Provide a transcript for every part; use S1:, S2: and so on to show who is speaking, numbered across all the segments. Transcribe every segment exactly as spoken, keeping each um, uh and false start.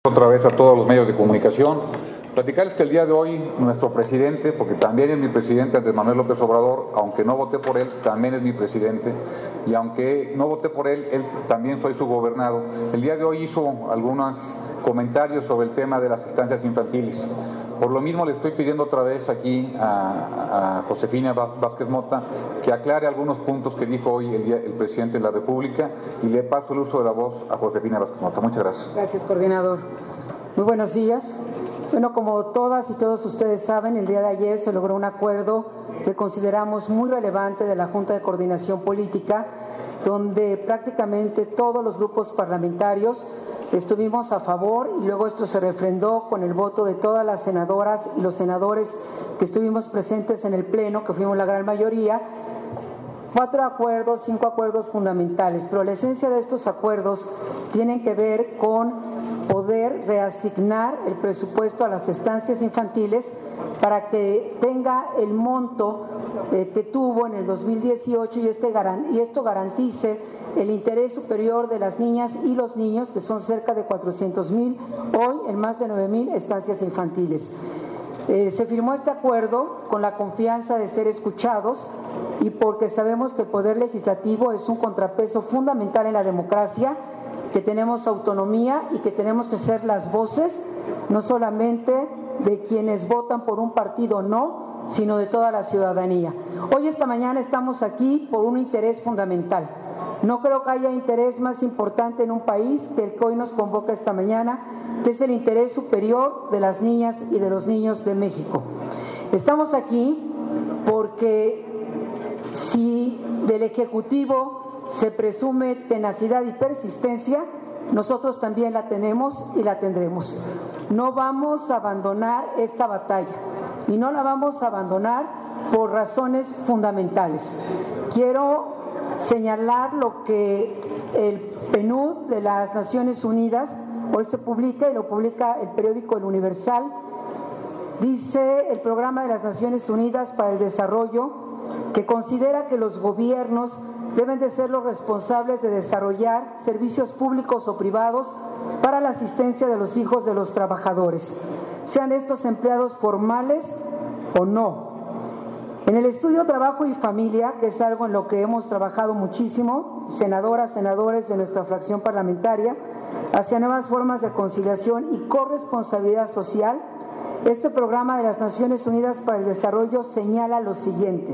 S1: Otra vez a todos los medios de comunicación, platicarles que el día de hoy nuestro presidente, porque también es mi presidente Andrés Manuel López Obrador, aunque no voté por él, también es mi presidente, y aunque no voté por él, él también soy su gobernado. El día de hoy hizo algunos comentarios sobre el tema de las estancias infantiles. Por lo mismo le estoy pidiendo otra vez aquí a, a Josefina Vázquez Mota que aclare algunos puntos que dijo hoy el, día, el presidente de la República, y le paso el uso de la voz a Josefina Vázquez Mota. Muchas gracias.
S2: Gracias, coordinador. Muy buenos días. Bueno, como todas y todos ustedes saben, el día de ayer se logró un acuerdo que consideramos muy relevante de la Junta de Coordinación Política, donde prácticamente todos los grupos parlamentarios estuvimos a favor, y luego esto se refrendó con el voto de todas las senadoras y los senadores que estuvimos presentes en el Pleno, que fuimos la gran mayoría. Cuatro acuerdos, cinco acuerdos fundamentales, pero la esencia de estos acuerdos tienen que ver con poder reasignar el presupuesto a las estancias infantiles para que tenga el monto eh, que tuvo en el dos mil dieciocho y, este, y esto garantice el interés superior de las niñas y los niños, que son cerca de cuatrocientos mil hoy en más de nueve mil estancias infantiles. Eh, se firmó este acuerdo con la confianza de ser escuchados y porque sabemos que el Poder Legislativo es un contrapeso fundamental en la democracia, que tenemos autonomía y que tenemos que ser las voces no solamente de quienes votan por un partido o no, sino de toda la ciudadanía. Hoy, esta mañana, estamos aquí por un interés fundamental. No creo que haya interés más importante en un país que el que hoy nos convoca esta mañana, que es el interés superior de las niñas y de los niños de México. Estamos aquí porque si del Ejecutivo se presume tenacidad y persistencia, nosotros también la tenemos y la tendremos. No vamos a abandonar esta batalla y no la vamos a abandonar por razones fundamentales. Quiero señalar lo que el P N U D de las Naciones Unidas hoy se publica, y lo publica el periódico El Universal. Dice el Programa de las Naciones Unidas para el Desarrollo que considera que los gobiernos deben de ser los responsables de desarrollar servicios públicos o privados para la asistencia de los hijos de los trabajadores, sean estos empleados formales o no. En el estudio Trabajo y Familia, que es algo en lo que hemos trabajado muchísimo, senadoras, senadores de nuestra fracción parlamentaria, hacia nuevas formas de conciliación y corresponsabilidad social, este programa de las Naciones Unidas para el Desarrollo señala lo siguiente.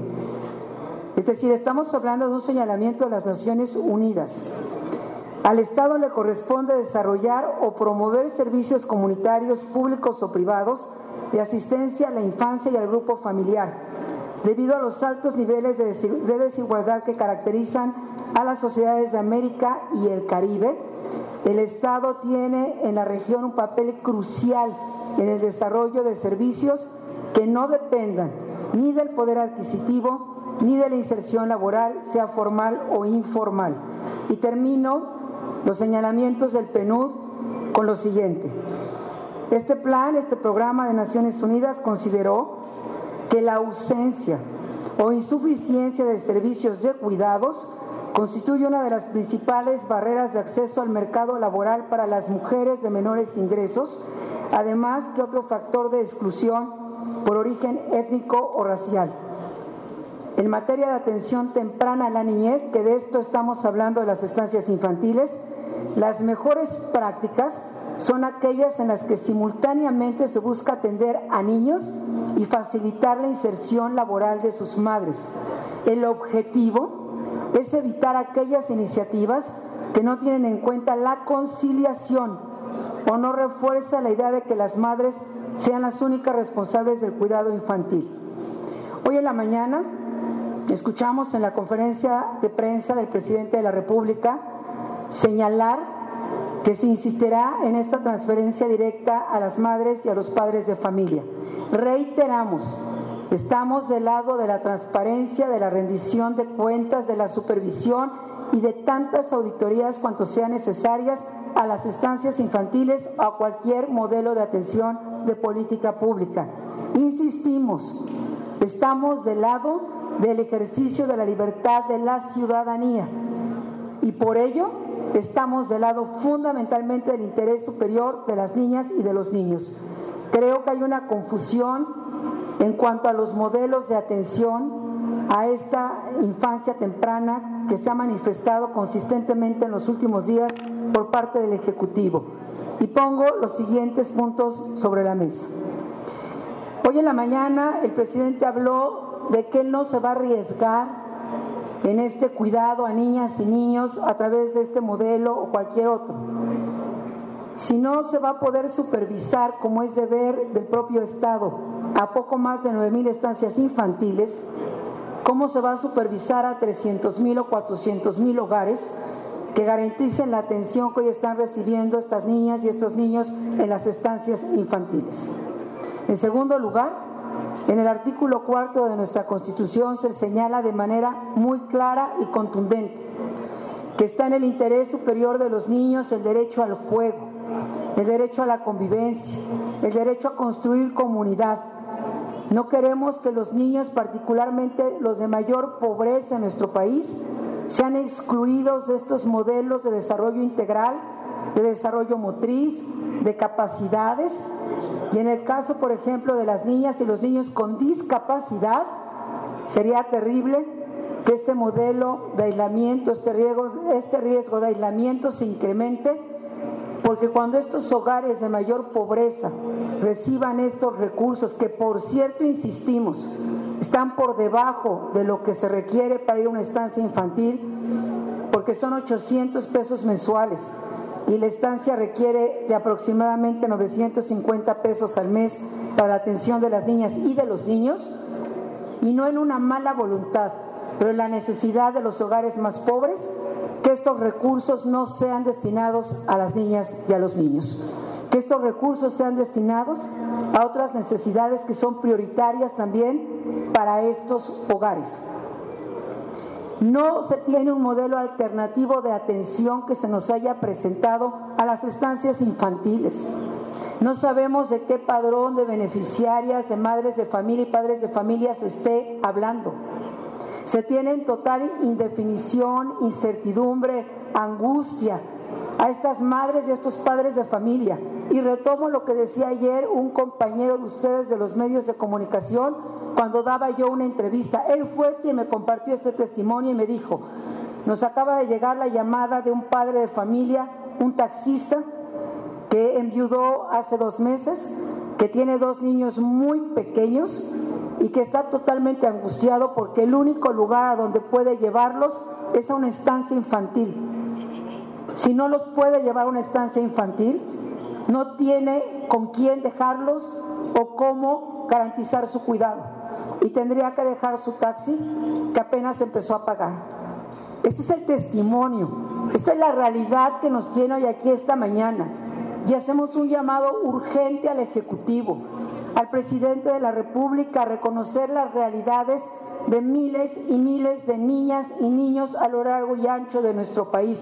S2: Es decir, estamos hablando de un señalamiento de las Naciones Unidas. Al Estado le corresponde desarrollar o promover servicios comunitarios, públicos o privados, de asistencia a la infancia y al grupo familiar, debido a los altos niveles de desigualdad que caracterizan a las sociedades de América y el Caribe. El Estado tiene en la región un papel crucial en el desarrollo de servicios que no dependan ni del poder adquisitivo ni de la inserción laboral, sea formal o informal. Y termino los señalamientos del P N U D con lo siguiente. Este plan, este programa de Naciones Unidas consideró que la ausencia o insuficiencia de servicios de cuidados constituye una de las principales barreras de acceso al mercado laboral para las mujeres de menores ingresos, además que otro factor de exclusión por origen étnico o racial. En materia de atención temprana a la niñez, que de esto estamos hablando de las estancias infantiles, las mejores prácticas son aquellas en las que simultáneamente se busca atender a niños y facilitar la inserción laboral de sus madres. El objetivo es evitar aquellas iniciativas que no tienen en cuenta la conciliación o no refuerza la idea de que las madres sean las únicas responsables del cuidado infantil. Hoy en la mañana escuchamos en la conferencia de prensa del presidente de la República señalar que se insistirá en esta transferencia directa a las madres y a los padres de familia. Reiteramos, estamos del lado de la transparencia, de la rendición de cuentas, de la supervisión y de tantas auditorías cuanto sean necesarias a las estancias infantiles o a cualquier modelo de atención de política pública. Insistimos, estamos del lado del ejercicio de la libertad de la ciudadanía y por ello estamos del lado fundamentalmente del interés superior de las niñas y de los niños. Creo que hay una confusión en cuanto a los modelos de atención a esta infancia temprana que se ha manifestado consistentemente en los últimos días por parte del Ejecutivo. Y pongo los siguientes puntos sobre la mesa. Hoy en la mañana el presidente habló de que él no se va a arriesgar en este cuidado a niñas y niños a través de este modelo o cualquier otro. Si no se va a poder supervisar, como es deber del propio Estado, a poco más de nueve mil estancias infantiles, ¿cómo se va a supervisar a trescientos mil o cuatrocientos mil hogares que garanticen la atención que hoy están recibiendo estas niñas y estos niños en las estancias infantiles? En segundo lugar, en el artículo cuarto de nuestra Constitución se señala de manera muy clara y contundente que está en el interés superior de los niños el derecho al juego, el derecho a la convivencia, el derecho a construir comunidad. No queremos que los niños, particularmente los de mayor pobreza en nuestro país, sean excluidos de estos modelos de desarrollo integral, de desarrollo motriz, de capacidades. Y en el caso, por ejemplo, de las niñas y los niños con discapacidad, sería terrible que este modelo de aislamiento, este riesgo, este riesgo de aislamiento se incremente, porque cuando estos hogares de mayor pobreza reciban estos recursos, que por cierto, insistimos, están por debajo de lo que se requiere para ir a una estancia infantil, porque son ochocientos pesos mensuales y la estancia requiere de aproximadamente novecientos cincuenta pesos al mes para la atención de las niñas y de los niños, y no en una mala voluntad, pero en la necesidad de los hogares más pobres, que estos recursos no sean destinados a las niñas y a los niños, que estos recursos sean destinados a otras necesidades que son prioritarias también para estos hogares. No se tiene un modelo alternativo de atención que se nos haya presentado a las estancias infantiles. No sabemos de qué padrón de beneficiarias, de madres de familia y padres de familia se esté hablando. Se tiene en total indefinición, incertidumbre, angustia a estas madres y a estos padres de familia. Y retomo lo que decía ayer un compañero de ustedes de los medios de comunicación cuando daba yo una entrevista. Él fue quien me compartió este testimonio y me dijo: nos acaba de llegar la llamada de un padre de familia, un taxista que enviudó hace dos meses, que tiene dos niños muy pequeños y que está totalmente angustiado porque el único lugar a donde puede llevarlos es a una estancia infantil. Si no los puede llevar a una estancia infantil, no tiene con quién dejarlos o cómo garantizar su cuidado. Y tendría que dejar su taxi, que apenas empezó a pagar. Este es el testimonio, esta es la realidad que nos tiene hoy aquí esta mañana. Y hacemos un llamado urgente al Ejecutivo, al presidente de la República, a reconocer las realidades de miles y miles de niñas y niños a lo largo y ancho de nuestro país.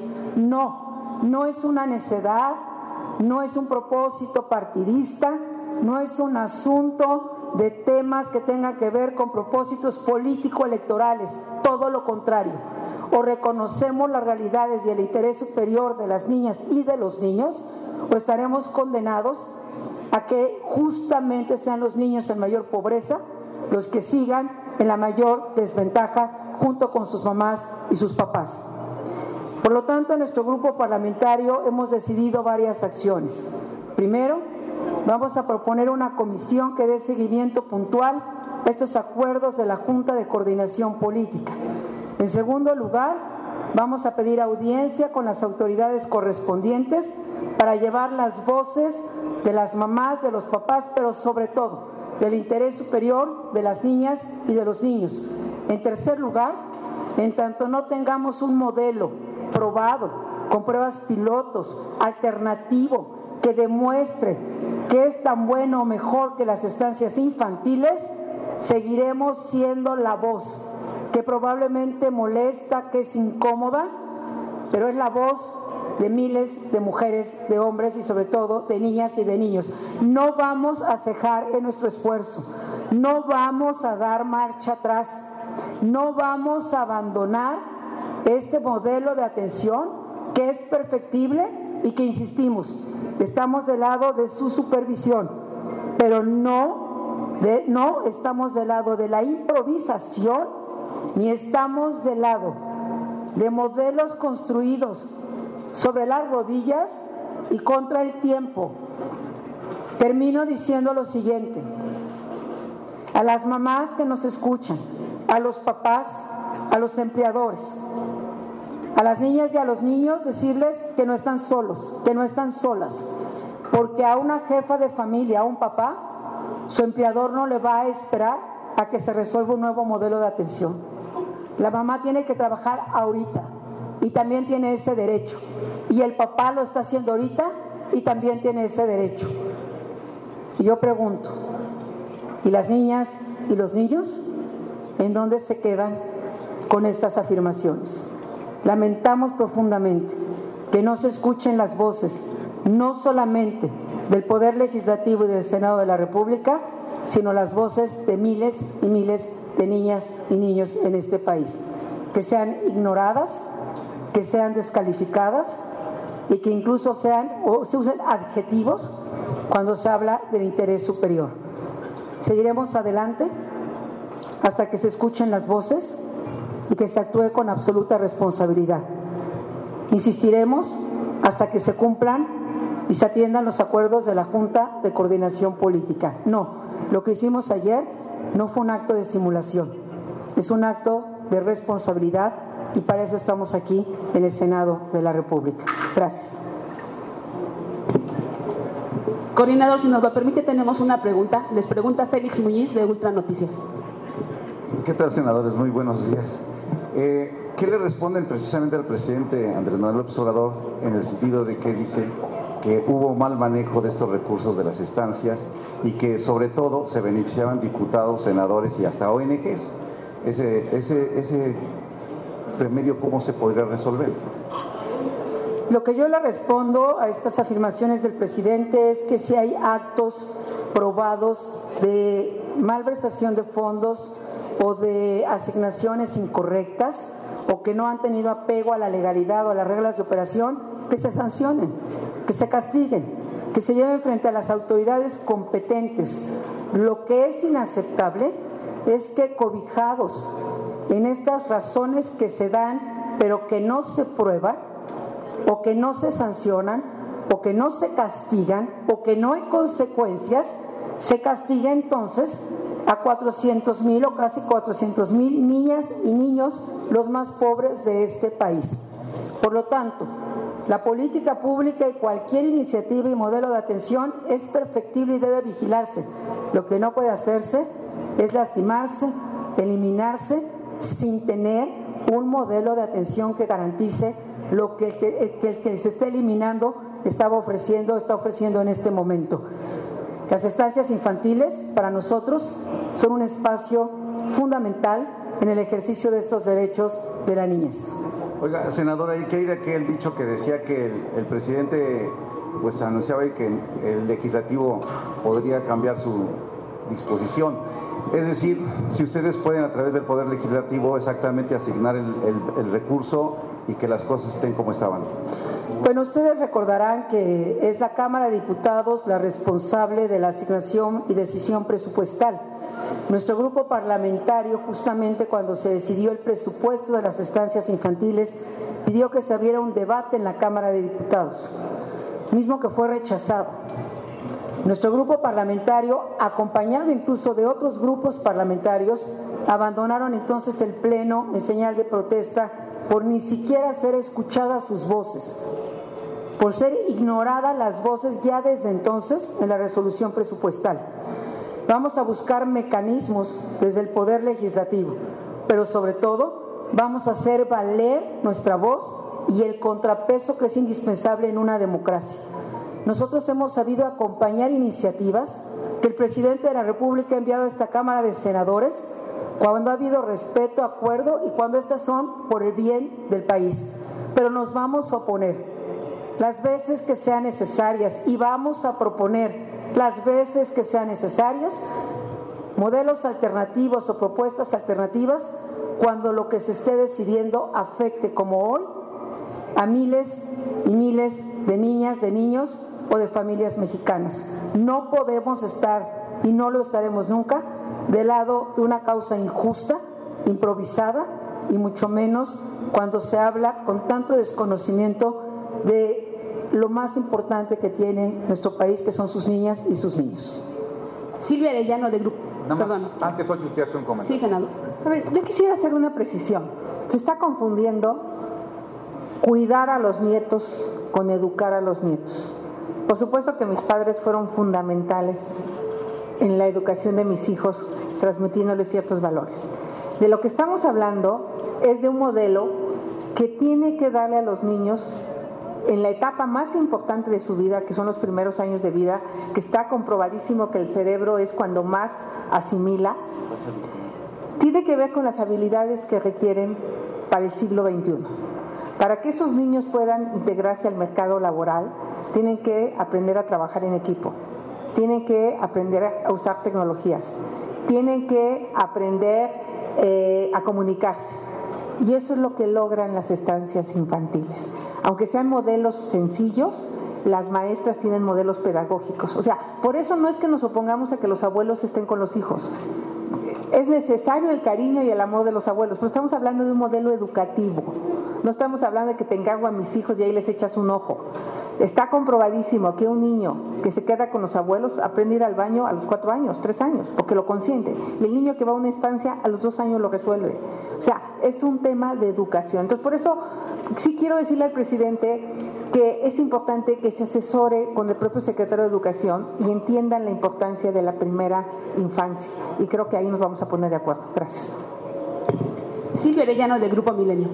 S2: No, no es una necedad, no es un propósito partidista, no es un asunto de temas que tengan que ver con propósitos político-electorales, todo lo contrario. O reconocemos las realidades y el interés superior de las niñas y de los niños, o estaremos condenados a que justamente sean los niños en mayor pobreza los que sigan en la mayor desventaja junto con sus mamás y sus papás. Por lo tanto, en nuestro grupo parlamentario hemos decidido varias acciones. Primero, vamos a proponer una comisión que dé seguimiento puntual a estos acuerdos de la Junta de Coordinación Política. En segundo lugar, vamos a pedir audiencia con las autoridades correspondientes para llevar las voces de las mamás, de los papás, pero sobre todo del interés superior de las niñas y de los niños. En tercer lugar, en tanto no tengamos un modelo probado, con pruebas pilotos, alternativo, que demuestre que es tan bueno o mejor que las estancias infantiles, seguiremos siendo la voz que probablemente molesta, que es incómoda, pero es la voz de miles de mujeres, de hombres y sobre todo de niñas y de niños. No vamos a cejar en nuestro esfuerzo, no vamos a dar marcha atrás, no vamos a abandonar este modelo de atención que es perfectible y que, insistimos, estamos del lado de su supervisión, pero no, de, no estamos del lado de la improvisación, ni estamos del lado de modelos construidos sobre las rodillas y contra el tiempo. Termino diciendo lo siguiente: a las mamás que nos escuchan, a los papás, a los empleadores, a las niñas y a los niños, decirles que no están solos, que no están solas, porque a una jefa de familia, a un papá, su empleador no le va a esperar a que se resuelva un nuevo modelo de atención. La mamá tiene que trabajar ahorita y también tiene ese derecho, y el papá lo está haciendo ahorita y también tiene ese derecho. Y yo pregunto, ¿y las niñas y los niños? ¿En dónde se quedan con estas afirmaciones? Lamentamos profundamente que no se escuchen las voces, no solamente del Poder Legislativo y del Senado de la República, sino las voces de miles y miles de niñas y niños en este país, que sean ignoradas, que sean descalificadas y que incluso sean o se usen adjetivos cuando se habla del interés superior. Seguiremos adelante hasta que se escuchen las voces y que se actúe con absoluta responsabilidad. Insistiremos hasta que se cumplan y se atiendan los acuerdos de la Junta de Coordinación Política. No, lo que hicimos ayer no fue un acto de simulación, es un acto de responsabilidad, y para eso estamos aquí en el Senado de la República. Gracias.
S3: Coordinador, si nos lo permite, tenemos una pregunta. Les pregunta Félix Muñiz, de Ultra Noticias.
S4: ¿Qué tal, senadores? Muy buenos días. Eh, ¿Qué le responden precisamente al presidente Andrés Manuel López Obrador en el sentido de que dice que hubo mal manejo de estos recursos de las estancias y que sobre todo se beneficiaban diputados, senadores y hasta O N Ges? Ese, ese, ese remedio, ¿cómo se podría resolver?
S2: Lo que yo le respondo a estas afirmaciones del presidente es que si hay actos probados de malversación de fondos o de asignaciones incorrectas o que no han tenido apego a la legalidad o a las reglas de operación, que se sancionen, que se castiguen, que se lleven frente a las autoridades competentes. Lo que es inaceptable es que, cobijados en estas razones que se dan pero que no se prueban o que no se sancionan o que no se castigan o que no hay consecuencias, se castiga entonces a cuatrocientos mil o casi cuatrocientos mil niñas y niños, los más pobres de este país. Por lo tanto, la política pública y cualquier iniciativa y modelo de atención es perfectible y debe vigilarse. Lo que no puede hacerse es lastimarse, eliminarse, sin tener un modelo de atención que garantice lo que el que, el que, el que se está eliminando estaba ofreciendo, está ofreciendo en este momento. Las estancias infantiles para nosotros son un espacio fundamental en el ejercicio de estos derechos de la niñez.
S4: Oiga, senadora, ¿y qué hay de aquel dicho que decía que el, el presidente pues anunciaba que el legislativo podría cambiar su disposición? Es decir, si ustedes pueden a través del Poder Legislativo exactamente asignar el, el, el recurso y que las cosas estén como estaban.
S2: Bueno, ustedes recordarán que es la Cámara de Diputados la responsable de la asignación y decisión presupuestal. Nuestro grupo parlamentario, justamente cuando se decidió el presupuesto de las estancias infantiles, pidió que se abriera un debate en la Cámara de Diputados, mismo que fue rechazado. Nuestro grupo parlamentario, acompañado incluso de otros grupos parlamentarios, abandonaron entonces el Pleno en señal de protesta por ni siquiera ser escuchadas sus voces, por ser ignoradas las voces ya desde entonces en la resolución presupuestal. Vamos a buscar mecanismos desde el Poder Legislativo, pero sobre todo vamos a hacer valer nuestra voz y el contrapeso que es indispensable en una democracia. Nosotros hemos sabido acompañar iniciativas que el presidente de la República ha enviado a esta Cámara de Senadores cuando ha habido respeto, acuerdo y cuando estas son por el bien del país. Pero nos vamos a oponer las veces que sean necesarias y vamos a proponer las veces que sean necesarias modelos alternativos o propuestas alternativas cuando lo que se esté decidiendo afecte, como hoy, a miles y miles de niñas, de niños o de familias mexicanas. No podemos estar, y no lo estaremos nunca, del lado de una causa injusta, improvisada, y mucho menos cuando se habla con tanto desconocimiento de lo más importante que tiene nuestro país, que son sus niñas y sus niños.
S3: Silvia Arellano, de Grupo. Perdón.
S1: Antes, hoy usted hace un comentario.
S3: Sí, senador.
S5: A ver, yo quisiera hacer una precisión. Se está confundiendo cuidar a los nietos con educar a los nietos. Por supuesto que mis padres fueron fundamentales en la educación de mis hijos, transmitiéndoles ciertos valores. De lo que estamos hablando es de un modelo que tiene que darle a los niños, en la etapa más importante de su vida, que son los primeros años de vida, que está comprobadísimo que el cerebro es cuando más asimila, tiene que ver con las habilidades que requieren para el siglo veintiuno. Para que esos niños puedan integrarse al mercado laboral, tienen que aprender a trabajar en equipo, tienen que aprender a usar tecnologías, tienen que aprender eh, a comunicarse. Y eso es lo que logran las estancias infantiles. Aunque sean modelos sencillos, las maestras tienen modelos pedagógicos. O sea, por eso no es que nos opongamos a que los abuelos estén con los hijos. Es necesario el cariño y el amor de los abuelos, pero estamos hablando de un modelo educativo. No estamos hablando de que te encargo a mis hijos y ahí les echas un ojo. Está comprobadísimo que un niño que se queda con los abuelos aprende a ir al baño a los cuatro años, tres años, porque lo consiente. Y el niño que va a una estancia a los dos años lo resuelve. O sea, es un tema de educación. Entonces, por eso sí quiero decirle al presidente que es importante que se asesore con el propio secretario de Educación y entiendan la importancia de la primera infancia. Y creo que ahí nos vamos a poner de acuerdo. Gracias.
S3: Silvia Arellano, de Grupo Milenio.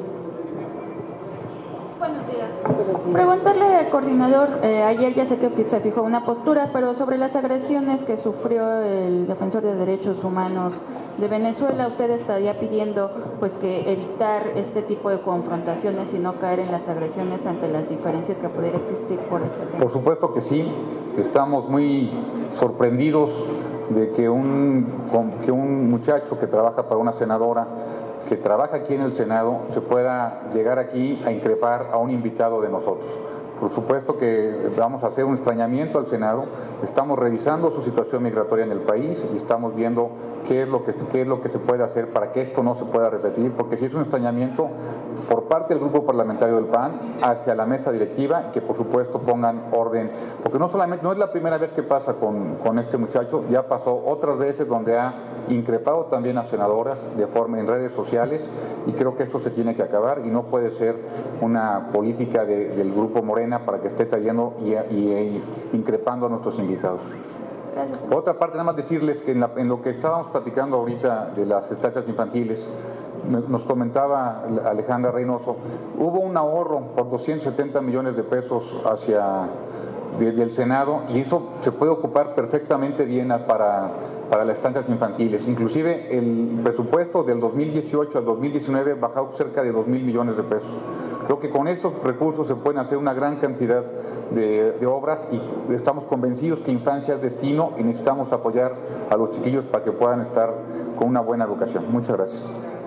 S6: Buenos días. Preguntarle al coordinador, eh, ayer ya sé que se fijó una postura, pero sobre las agresiones que sufrió el defensor de derechos humanos de Venezuela, usted estaría pidiendo pues que evitar este tipo de confrontaciones y no caer en las agresiones ante las diferencias que pudiera existir por este tema.
S1: Por supuesto que sí, estamos muy sorprendidos de que un, que un muchacho que trabaja para una senadora, que trabaja aquí en el Senado, se pueda llegar aquí a increpar a un invitado de nosotros. Por supuesto que vamos a hacer un extrañamiento al Senado, estamos revisando su situación migratoria en el país y estamos viendo qué es lo que, qué es lo que se puede hacer para que esto no se pueda repetir, porque si es un extrañamiento por parte del Grupo Parlamentario del P A N hacia la mesa directiva y que por supuesto pongan orden, porque no solamente, no es la primera vez que pasa con, con este muchacho, ya pasó otras veces donde ha increpado también a senadoras de forma en redes sociales y creo que esto se tiene que acabar y no puede ser una política de, del Grupo Morena para que esté trayendo y, y, y increpando a nuestros invitados.
S6: Gracias.
S1: Por otra parte, nada más decirles que en, la, en lo que estábamos platicando ahorita de las estancias infantiles, nos comentaba Alejandra Reynoso, hubo un ahorro por doscientos setenta millones de pesos hacia de, del Senado y eso se puede ocupar perfectamente bien para, para las estancias infantiles. Inclusive el presupuesto del dos mil dieciocho al dos mil diecinueve bajó cerca de dos mil millones de pesos. Creo que con estos recursos se pueden hacer una gran cantidad de, de obras y estamos convencidos que infancia es destino y necesitamos apoyar a los chiquillos para que puedan estar con una buena educación. Muchas gracias.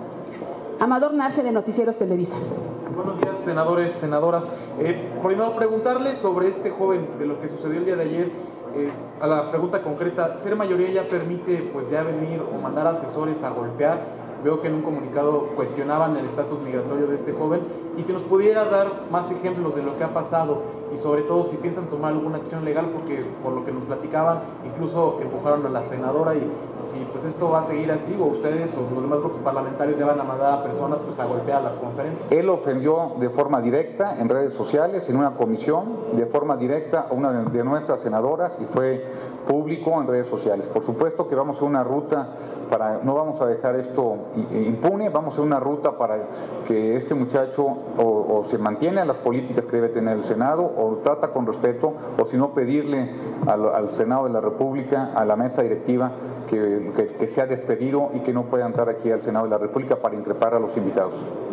S3: Amador Narce, de Noticieros Televisa.
S7: Buenos días, senadores, senadoras. Eh, coordinador, preguntarle sobre este joven, de lo que sucedió el día de ayer. Eh, a la pregunta concreta, ¿ser mayoría ya permite pues ya venir o mandar asesores a golpear? Veo que en un comunicado cuestionaban el estatus migratorio de este joven y si nos pudiera dar más ejemplos de lo que ha pasado y sobre todo si piensan tomar alguna acción legal, porque por lo que nos platicaban incluso empujaron a la senadora y si pues esto va a seguir así o ustedes o los demás grupos parlamentarios ya van a mandar a personas pues a golpear las conferencias.
S1: Él ofendió de forma directa en redes sociales, en una comisión, de forma directa a una de nuestras senadoras y fue público en redes sociales. Por supuesto que vamos a una ruta para, no vamos a dejar esto impune, vamos a una ruta para que este muchacho o, o se mantiene a las políticas que debe tener el Senado o trata con respeto o si no pedirle al, al Senado de la República, a la mesa directiva que, que, que sea despedido y que no pueda entrar aquí al Senado de la República para increpar a los invitados.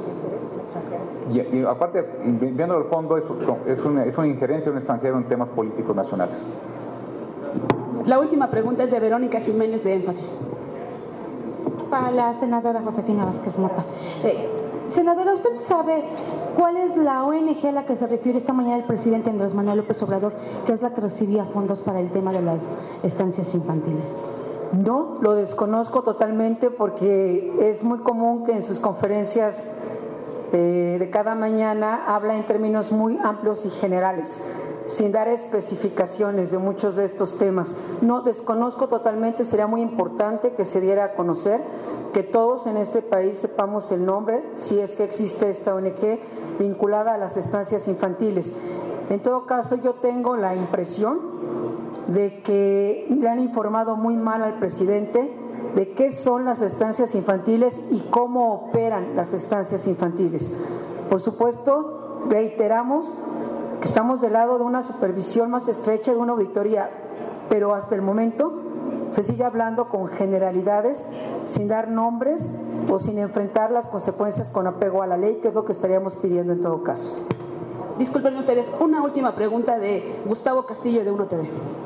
S1: Y, y aparte, viendo el fondo, es, es, una, es una injerencia de un extranjero en temas políticos nacionales.
S3: La última pregunta es de Verónica Jiménez, de Énfasis.
S8: Para la senadora Josefina Vázquez Mota. Eh, Senadora, ¿usted sabe cuál es la O N G a la que se refiere esta mañana el presidente Andrés Manuel López Obrador, que es la que recibía fondos para el tema de las estancias infantiles?
S2: No, lo desconozco totalmente porque es muy común que en sus conferencias eh, de cada mañana habla en términos muy amplios y generales, sin dar especificaciones de muchos de estos temas. No, desconozco totalmente, sería muy importante que se diera a conocer, que todos en este país sepamos el nombre, si es que existe esta O N G vinculada a las estancias infantiles. En todo caso, yo tengo la impresión de que le han informado muy mal al presidente de qué son las estancias infantiles y cómo operan las estancias infantiles. Por supuesto, reiteramos que estamos del lado de una supervisión más estrecha, de una auditoría, pero hasta el momento se sigue hablando con generalidades, sin dar nombres o sin enfrentar las consecuencias con apego a la ley, que es lo que estaríamos pidiendo en todo caso.
S3: Disculpen ustedes, una última pregunta de Gustavo Castillo de Uno T V.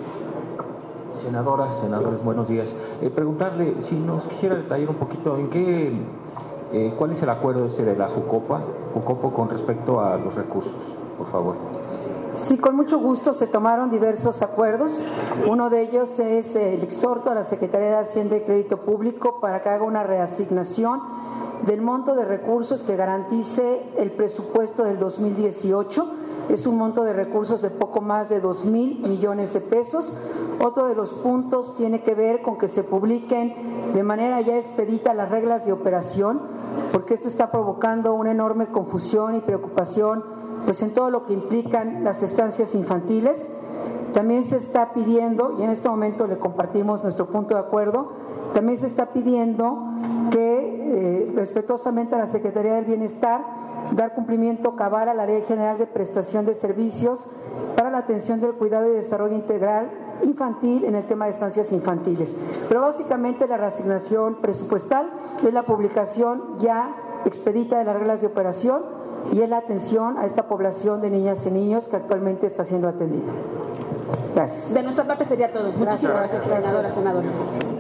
S9: Senadoras, senadores, buenos días. Eh, preguntarle si nos quisiera detallar un poquito en qué, eh, cuál es el acuerdo este de la Jucopa, Jucopo con respecto a los recursos, por favor.
S2: Sí, con mucho gusto se tomaron diversos acuerdos. Uno de ellos es el exhorto a la Secretaría de Hacienda y Crédito Público para que haga una reasignación del monto de recursos que garantice el presupuesto del dos mil dieciocho. Es un monto de recursos de poco más de dos mil millones de pesos. Otro de los puntos tiene que ver con que se publiquen de manera ya expedita las reglas de operación, porque esto está provocando una enorme confusión y preocupación pues en todo lo que implican las estancias infantiles. También se está pidiendo, y en este momento le compartimos nuestro punto de acuerdo, también se está pidiendo que eh, respetuosamente a la Secretaría del Bienestar dar cumplimiento cabal a la Ley General de Prestación de Servicios para la atención del cuidado y desarrollo integral infantil en el tema de estancias infantiles. Pero básicamente la reasignación presupuestal es la publicación ya expedita de las reglas de operación y es la atención a esta población de niñas y niños que actualmente está siendo atendida. Gracias.
S3: De nuestra parte sería todo. Muchísimas gracias, senadoras, senadores.